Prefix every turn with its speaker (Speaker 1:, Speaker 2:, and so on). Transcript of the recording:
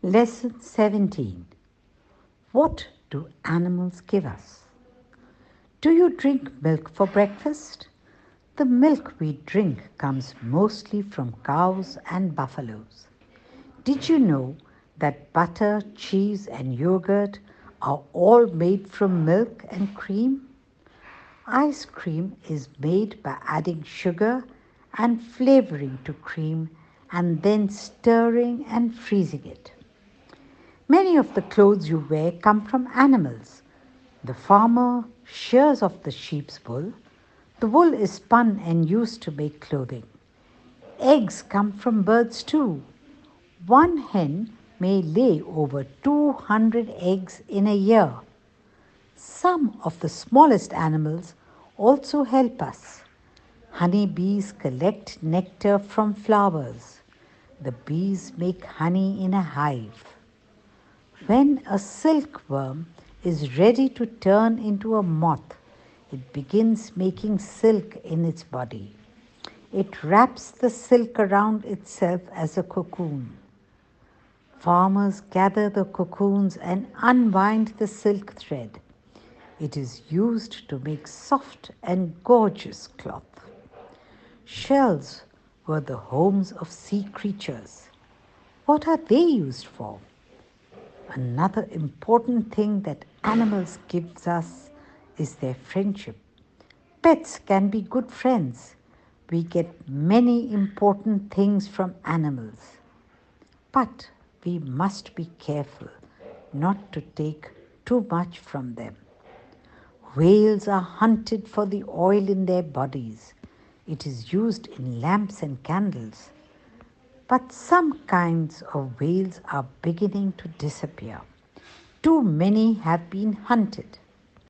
Speaker 1: Lesson 17. What do animals give us? Do you drink milk for breakfast? The milk we drink comes mostly from cows and buffaloes. Did you know that butter, cheese, and yogurt are all made from milk and cream? Ice cream is made by adding sugar and flavoring to cream and then stirring and freezing it. Many of the clothes you wear come from animals. The farmer shears off the sheep's wool. The wool is spun and used to make clothing. Eggs come from birds too. One hen may lay over 200 eggs in a year. Some of the smallest animals also help us. Honey bees collect nectar from flowers. The bees make honey in a hive. When a silkworm is ready to turn into a moth, it begins making silk in its body. It wraps the silk around itself as a cocoon. Farmers gather the cocoons and unwind the silk thread. It is used to make soft and gorgeous cloth. Shells were the homes of sea creatures. What are they used for? Another important thing that animals give us is their friendship. Pets can be good friends. We get many important things from animals. But we must be careful not to take too much from them. Whales are hunted for the oil in their bodies. It is used in lamps and candles. But some kinds of whales are beginning to disappear. Too many have been hunted.